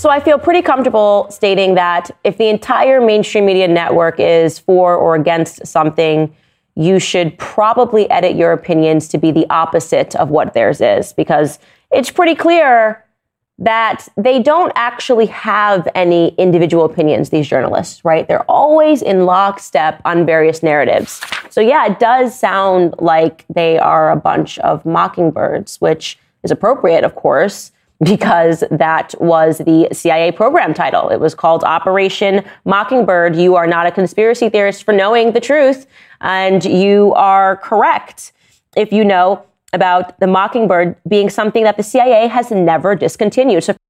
So I feel pretty comfortable stating that if the entire mainstream media network is for or against something, you should probably edit your opinions to be the opposite of what theirs is, because it's pretty clear that they don't actually have any individual opinions, these journalists, right? They're always in lockstep on various narratives. So yeah, it does sound like they are a bunch of mockingbirds, which is appropriate, of course, because that was the CIA program title. It was called Operation Mockingbird. You are not a conspiracy theorist for knowing the truth, and you are correct if you know about the Mockingbird being something that the CIA has never discontinued. So